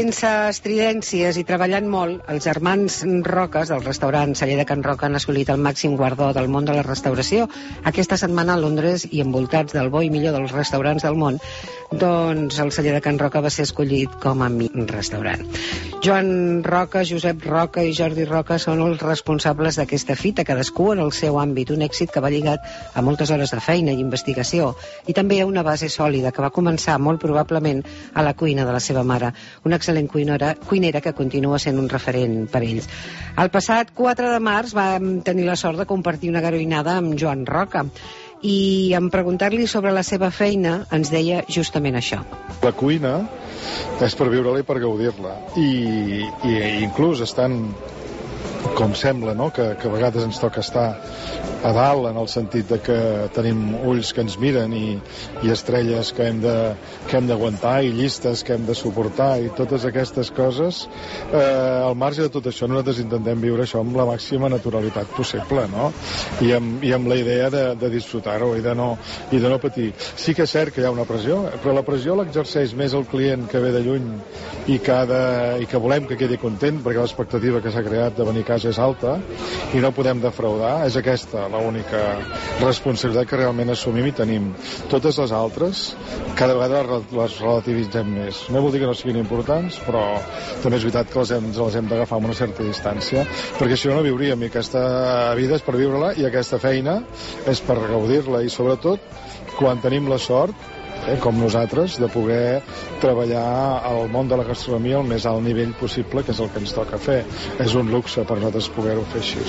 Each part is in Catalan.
Sense estridències i treballant molt, els germans Roques del restaurant Celler de Can Roca han assolit el màxim guardó del món de la restauració. Aquesta setmana a Londres, i envoltats del bo i millor dels restaurants del món, doncs el Celler de Can Roca va ser escollit com a millor restaurant. Joan Roca, Josep Roca i Jordi Roca són els responsables d'aquesta fita, cadascú en el seu àmbit, un èxit que va lligat a moltes hores de feina i investigació, i també a una base sòlida que va començar molt probablement a la cuina de la seva mare, una excel·lent cuinera que continua sent un referent per ells. El passat 4 de març vam tenir la sort de compartir una garoinada amb Joan Roca, i en preguntar-li sobre la seva feina ens deia justament això. La cuina és per viure-la i per gaudir-la, i inclús estant, com sembla, no? que a vegades ens toca estar a dalt, en el sentit de que tenim ulls que ens miren i estrelles que hem d'aguantar i llistes que hem de suportar i totes aquestes coses, al marge de tot això nosaltres intentem viure això amb la màxima naturalitat possible, no? I amb la idea de disfrutar-ho i de no patir. Sí que és cert que hi ha una pressió, però la pressió l'exerceix més el client que ve de lluny i que volem que quedi content, perquè l'expectativa que s'ha creat de venir a casa és alta i no podem defraudar. És aquesta l'única responsabilitat que realment assumim i tenim. Totes les altres cada vegada les relativitzem més. No vol dir que no siguin importants, però també és veritat que les hem d'agafar amb una certa distància, perquè si no viuríem, i aquesta vida és per viure-la i aquesta feina és per gaudir-la, i sobretot quan tenim la sort, com nosaltres, de poder treballar al món de la gastronomia al més alt nivell possible, que és el que ens toca fer. És un luxe per nosaltres poder-ho fer així.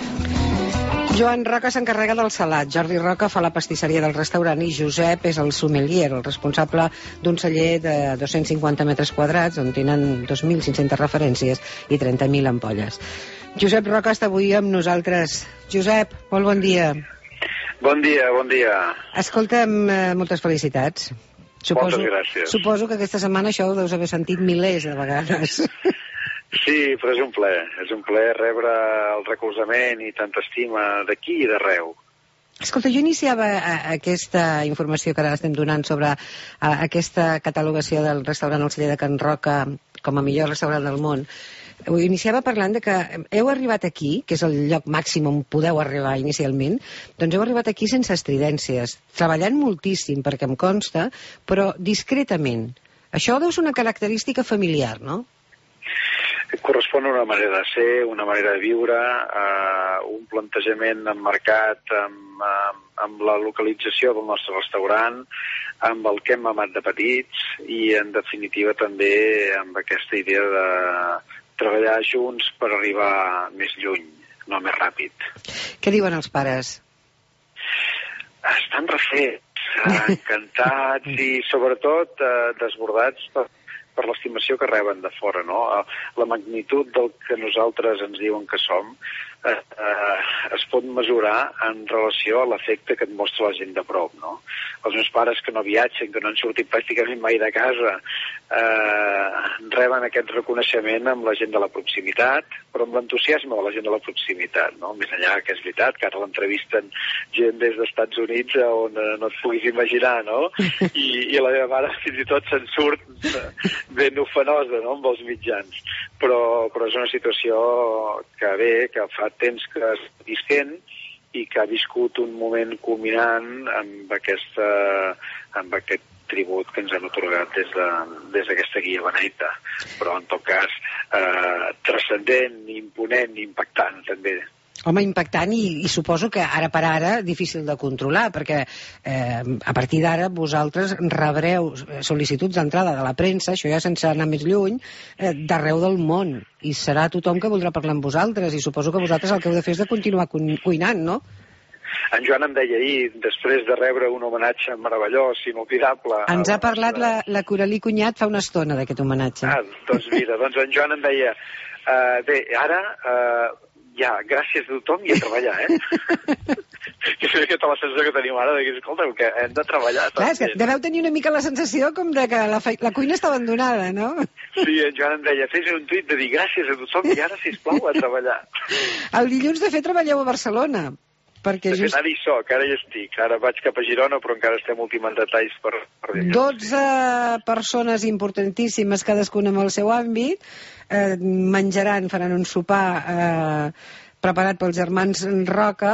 Joan Roca s'encarrega del salat, Jordi Roca fa la pastisseria del restaurant i Josep és el sommelier, el responsable d'un celler de 250 metres quadrats on tenen 2.500 referències i 30.000 ampolles. Josep Roca està avui amb nosaltres. Josep, molt bon dia. Bon dia, bon dia. Escolta'm, moltes felicitats. Moltes gràcies. Suposo que aquesta setmana això ho deus haver sentit milers de vegades. Sí, però és un plaer rebre el recolzament i tanta estima d'aquí i d'arreu. Escolta, jo iniciava aquesta informació que ara estem donant sobre aquesta catalogació del restaurant El Celler de Can Roca com a millor restaurant del món. Ho iniciava parlant de que heu arribat aquí, que és el lloc màxim on podeu arribar inicialment, doncs heu arribat aquí sense estridències, treballant moltíssim, perquè em consta, però discretament. Això deu ser una característica familiar, no? Correspon a una manera de ser, una manera de viure, un plantejament emmarcat amb la localització del nostre restaurant, amb el que hem amat de petits i, en definitiva, també amb aquesta idea de treballar junts per arribar més lluny, no més ràpid. Què diuen els pares? Estan refets, encantats i, sobretot, desbordats per l'estimació que reben de fora, no? La magnitud del que nosaltres ens diuen que som es pot mesurar en relació a l'efecte que et mostra la gent de prop, no? Els meus pares, que no viatgen, que no han sortit pràcticament mai de casa, reben aquest reconeixement amb la gent de la proximitat, però amb l'entusiasme de la gent de la proximitat, no? Més enllà que és veritat que ara l'entrevisten gent des dels Estats Units on no et puguis imaginar, no? I la meva mare fins i tot se'n surt ben ofenosa, no?, amb els mitjans. Però és una situació que que fa temps que és visquent i que ha viscut un moment culminant amb aquest tribut que ens han atorgat des d'aquesta guia beneita. Però, en tot cas, transcendent, imponent, impactant, també. Home, impactant i suposo que ara per ara difícil de controlar, perquè a partir d'ara vosaltres rebreu sol·licituds d'entrada de la premsa, això ja sense anar més lluny, d'arreu del món, i serà tothom que voldrà parlar amb vosaltres, i suposo que vosaltres el que heu de fer és de continuar cuinant, no? En Joan em deia ahir, després de rebre un homenatge meravellós, inolvidable... Ens ha parlat la Coralí Cunyat fa una estona d'aquest homenatge. Doncs mira, en Joan em deia, bé, ara... ja, gràcies a tothom i a treballar, Que és aquesta la sensació que tenim ara, que escolta, que hem de treballar. Clar, és que deveu tenir una mica la sensació com de que la cuina està abandonada, no? Sí, en Joan em deia, fes un tuit de dir gràcies a tothom i ara, sisplau, a treballar. El dilluns, de fet, treballeu a Barcelona. Perquè de fet, ara hi soc, ara hi estic. Ara vaig cap a Girona, però encara estem ultimant detalls per 12 persones importantíssimes, cadascuna amb el seu àmbit, menjaran, faran un sopar preparat pels germans Roca,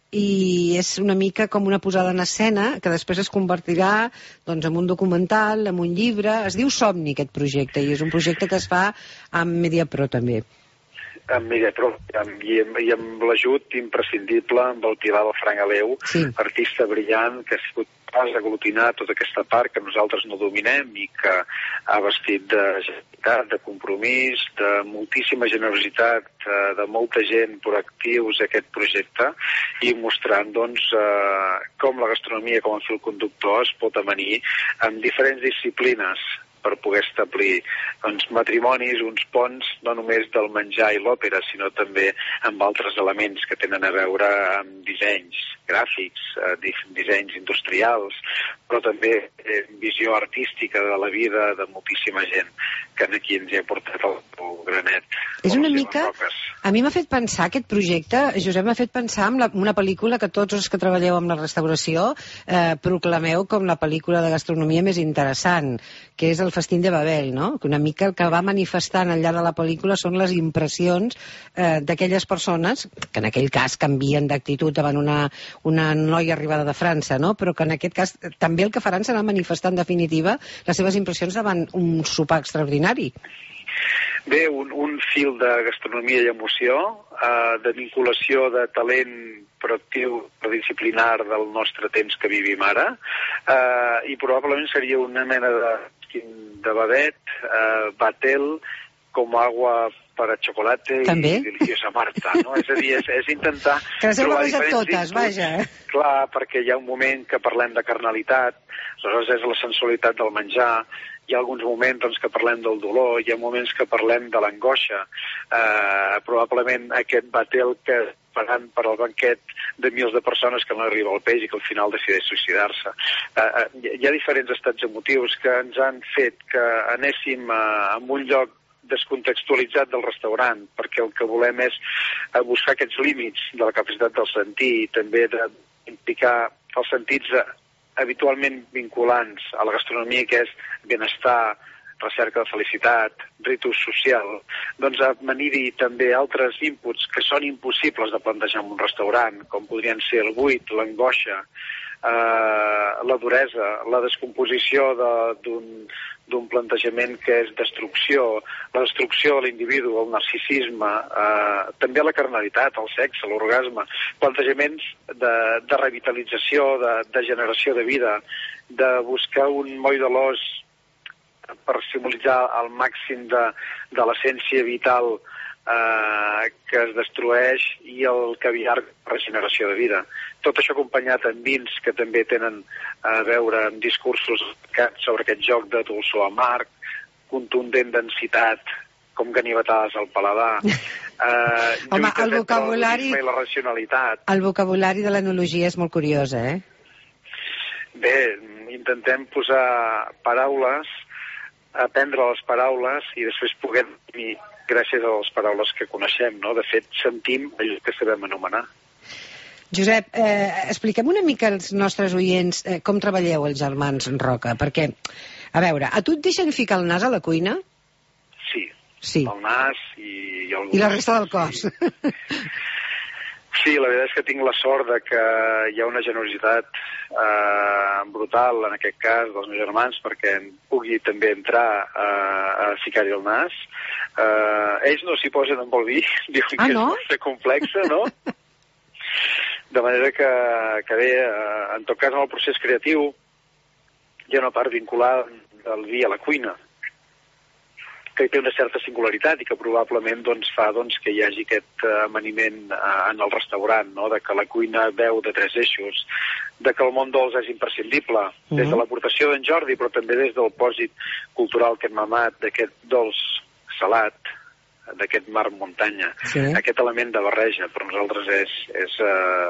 i és una mica com una posada en escena que després es convertirà doncs, en un documental, en un llibre. Es diu Somni, aquest projecte, i és un projecte que es fa amb Mediapro també. Amb Mediapro i amb l'ajut imprescindible amb el Pilar del Franc Aleu, sí. Artista brillant que ha sigut capaç d'aglutinar tota aquesta part que nosaltres no dominem i que ha vestit de generositat, de compromís, de moltíssima generositat, de molta gent proactius a aquest projecte, i mostrant doncs, com la gastronomia com a fil conductor es pot amanir amb diferents disciplines per poder establir doncs, matrimonis, uns ponts, no només del menjar i l'òpera, sinó també amb altres elements que tenen a veure amb dissenys gràfics, dissenys industrials, però també visió artística de la vida de moltíssima gent que aquí ens hi ha portat el granet. És una mica... A mi m'ha fet pensar aquest projecte, Josep, m'ha fet pensar en una pel·lícula que tots els que treballeu amb la restauració proclameu com la pel·lícula de gastronomia més interessant, que és El festín de Babel, no? Que una mica el que va manifestant al llarg de la pel·lícula són les impressions d'aquelles persones, que en aquell cas canvien d'actitud davant una noia arribada de França, no? Però que en aquest cas també el que faran serà manifestar en definitiva les seves impressions davant un sopar extraordinari. Bé, un fil de gastronomia i emoció, de vinculació de talent proactiu, disciplinar del nostre temps que vivim ara, i probablement seria una mena de badet, batel, com agua para chocolate també? I deliciosa Marta, no? És a dir, és intentar... Que les heu barrejat totes, vaja. Clar, perquè hi ha un moment que parlem de carnalitat, aleshores és la sensualitat del menjar, hi ha alguns moments doncs, que parlem del dolor, hi ha moments que parlem de l'angoixa, probablement aquest batel que pagant per al banquet de milers de persones que no arriba al peix i que al final decideix suïcidar-se. Hi ha diferents estats emotius que ens han fet que anéssim a un lloc descontextualitzat del restaurant, perquè el que volem és buscar aquests límits de la capacitat del sentir i també d'implicar els sentits habitualment vinculants a la gastronomia, que és benestar, recerca de felicitat, ritus social, doncs amanir-hi també altres inputs que són impossibles de plantejar en un restaurant, com podrien ser el buit, l'angoixa, la duresa, la descomposició d'un plantejament que és destrucció, la destrucció de l'individu, el narcisisme, també la carnalitat, el sexe, l'orgasme, plantejaments de revitalització, de generació de vida, de buscar un moll de l'os per simbolitzar al màxim de l'essència vital que es destrueix i el caviar regeneració de vida. Tot això acompanyat amb vins que també tenen a veure amb discursos sobre aquest joc de dolçor amarg, contundent densitat, com ganivetades al paladar. Home, el vocabulari... I la racionalitat. El vocabulari de l'enologia és molt curiós, eh? Bé, intentem posar paraules, aprendre les paraules i després poder dir gràcies a les paraules que coneixem, no? De fet, sentim allò que sabem anomenar. Josep, expliquem una mica als nostres oients com treballeu els germans Roca, perquè, a veure, a tu et deixen ficar el nas a la cuina? Sí. El nas i I la resta del cos. Sí, la veritat és que tinc la sort de que hi ha una generositat brutal, en aquest cas, dels meus germans, perquè pugui també entrar a ficar-hi el nas. Ells no s'hi posen amb el vi, diuen que no? És molt complexa, no? De manera que bé, en tot cas, en el procés creatiu hi ha una part vinculada del vi a la cuina, que té una certa singularitat i que probablement doncs, fa que hi hagi aquest amaniment en el restaurant, no? De que la cuina veu de tres eixos, de que el món dolç és imprescindible, des de l'aportació d'en Jordi, però també des del pòsit cultural que hem mamat d'aquest dolç salat, d'aquest mar-muntanya. Sí. Aquest element de barreja per nosaltres és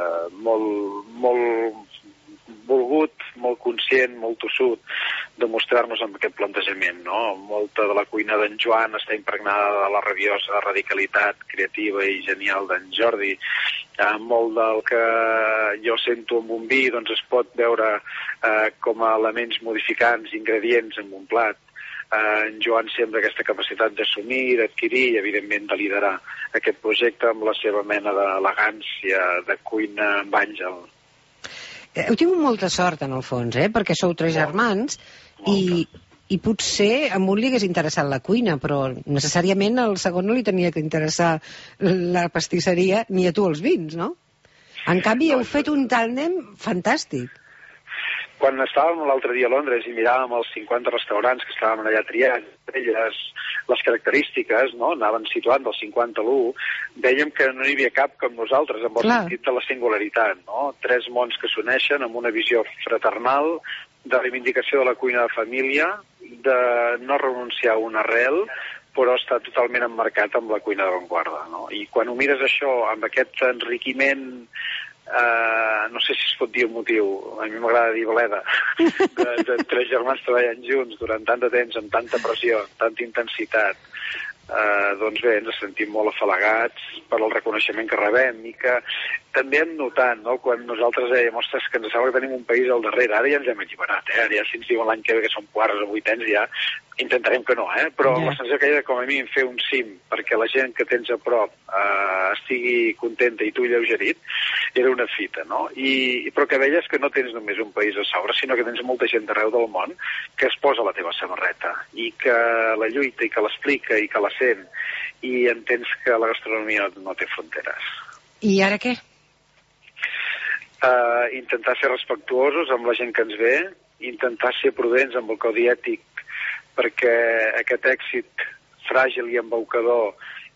molt volgut, molt conscient, molt tossut de mostrar-nos amb aquest plantejament, no? Molta de la cuina d'en Joan està impregnada de la rabiosa radicalitat creativa i genial d'en Jordi Molt del que jo sento amb un vi doncs es pot veure com a elements modificants, ingredients en un plat. En Joan sempre aquesta capacitat d'assumir, d'adquirir i evidentment de liderar aquest projecte amb la seva mena d'elegància, de cuina amb àngel. Heu tingut molta sort en el fons, perquè sou 3 germans i potser a un li hagués interessat la cuina, però necessàriament al segon no li tenia que interessar la pastisseria ni a tu els vins, no? En canvi heu fet un tàndem fantàstic. Quan estàvem l'altre dia a Londres i miràvem els 50 restaurants que estàvem allà triant, elles, les característiques, no? Anaven situant del 50 a l'1, dèiem que no hi havia cap com nosaltres, amb el sentit de la singularitat, no? 3 mons que s'uneixen amb una visió fraternal, de reivindicació de la cuina de família, de no renunciar a una arrel, però està totalment emmarcat amb la cuina d'avantguarda, no? I quan ho mires això, amb aquest enriquiment, no sé si es pot dir un motiu, a mi m'agrada dir bleda, de 3 germans treballant junts durant tant de temps, amb tanta pressió, amb tanta intensitat, doncs bé, ens sentim molt afalagats per el reconeixement que rebem i que també hem notat, no?, quan nosaltres dèiem, ostres, que ens sembla que tenim un país al darrere, ara ja ens hem alliberat, ara ja si ens diuen l'any que ve que som quarts o vuitens ja intentarem que no, però la sensació que hi ha com a mínim fer un cim perquè la gent que tens a prop estigui contenta i tu lleugerit era una fita, no? Però que veies que no tens només un país a sobre, sinó que tens molta gent d'arreu del món que es posa a la teva samarreta i que la lluita i que l'explica i que la sent i entens que la gastronomia no té fronteres. I ara què? Intentar ser respectuosos amb la gent que ens ve, intentar ser prudents amb el codi ètic perquè aquest èxit fràgil i embaucador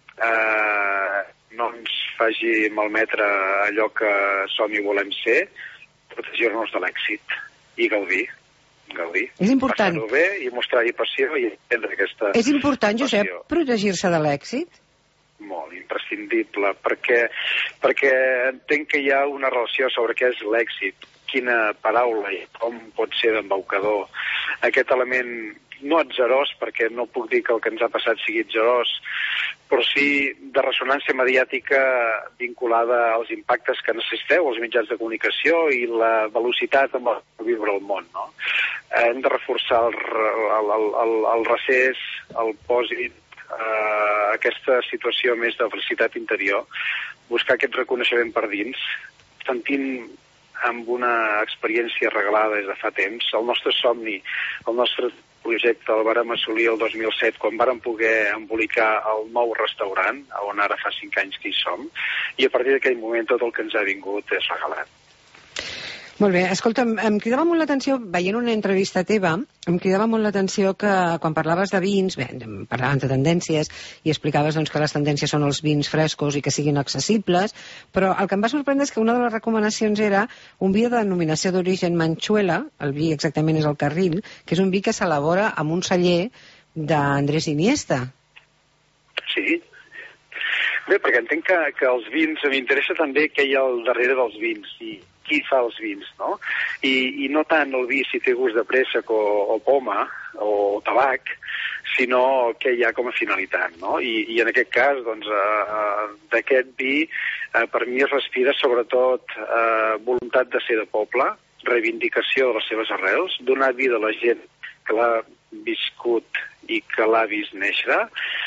no ens faci malmetre allò que som i volem ser, protegir-nos de l'èxit i gaudir. És important. Passar-ho bé i mostrar-hi passió i entendre aquesta passió. És important, Josep, protegir-se de l'èxit? Molt imprescindible, perquè entenc que hi ha una relació sobre què és l'èxit, quina paraula i com pot ser d'embaucador. Aquest element no atzerós, perquè no puc dir que el que ens ha passat sigui atzerós, però sí de ressonància mediàtica vinculada als impactes que necessiteu, els mitjans de comunicació i la velocitat amb la que viure el món, no? Hem de reforçar el recés, el pòsit, aquesta situació més de felicitat interior, buscar aquest reconeixement per dins, sentint amb una experiència regalada des de fa temps. El nostre somni, el nostre projecte el vàrem assolir el 2007 quan vàrem poder embolicar el nou restaurant, on ara fa 5 anys que hi som, i a partir d'aquell moment tot el que ens ha vingut és regalat. Molt bé, escolta'm, em cridava molt l'atenció, veient una entrevista teva, em cridava molt l'atenció que quan parlaves de vins, bé, parlaven de tendències i explicaves doncs, que les tendències són els vins frescos i que siguin accessibles, però el que em va sorprendre és que una de les recomanacions era un vi de denominació d'origen Manchuela, el vi exactament és el Carril, que és un vi que s'elabora amb un celler d'Andrés Iniesta. Sí. Bé, perquè entenc que els vins, m'interessa també què hi ha al darrere dels vins i qui fa els vins, no? I no tant el vi si té gust de préssec o poma o tabac, sinó què hi ha com a finalitat, no? I en aquest cas, doncs, d'aquest vi, per mi es respira sobretot voluntat de ser de poble, reivindicació de les seves arrels, donar vida a la gent que l'ha viscut i que l'ha vist néixer,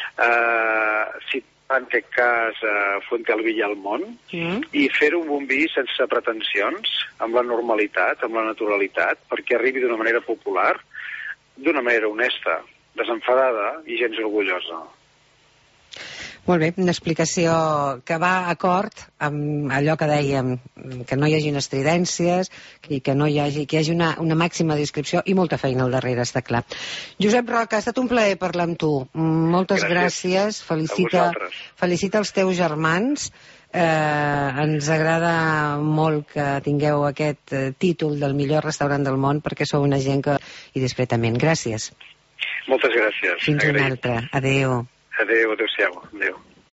en aquest cas Fuentealbí i Almont, i fer-ho amb un vi sense pretensions, amb la normalitat, amb la naturalitat, perquè arribi d'una manera popular, d'una manera honesta, desenfadada i gens orgullosa. Molt bé, una explicació que va a acord amb allò que dèiem, que no hi hagi estridències i que hi hagi una màxima descripció i molta feina al darrere, està clar. Josep Roca, ha estat un plaer parlar amb tu. Moltes gràcies. Felicita els teus germans. Ens agrada molt que tingueu aquest títol del millor restaurant del món perquè sou una gent que hi discretament. Gràcies. Moltes gràcies. Fins una altra. Adéu. Adéu, adéu-siau. Adéu.